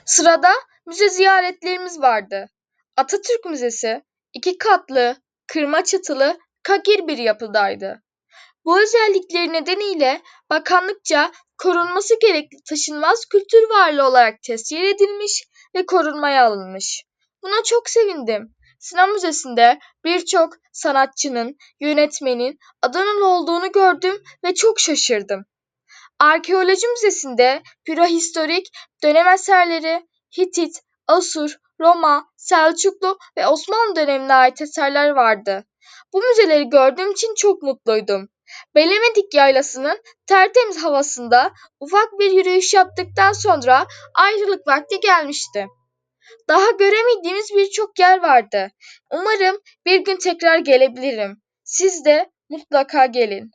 Sırada müze ziyaretlerimiz vardı. Atatürk Müzesi 2 katlı, kırma çatılı, kagir bir yapıdaydı. Bu özellikleri nedeniyle bakanlıkça korunması gerekli taşınmaz kültür varlığı olarak tescil edilmiş ve korunmaya alınmış. Buna çok sevindim. Sinan Müzesi'nde birçok sanatçının, yönetmenin Adanalı olduğunu gördüm ve çok şaşırdım. Arkeoloji Müzesi'nde prehistorik dönem eserleri, Hitit, Asur, Roma, Selçuklu ve Osmanlı dönemine ait eserler vardı. Bu müzeleri gördüğüm için çok mutluydum. Belemedik Yaylası'nın tertemiz havasında ufak bir yürüyüş yaptıktan sonra ayrılık vakti gelmişti. Daha göremediğimiz birçok yer vardı. Umarım bir gün tekrar gelebilirim. Siz de mutlaka gelin.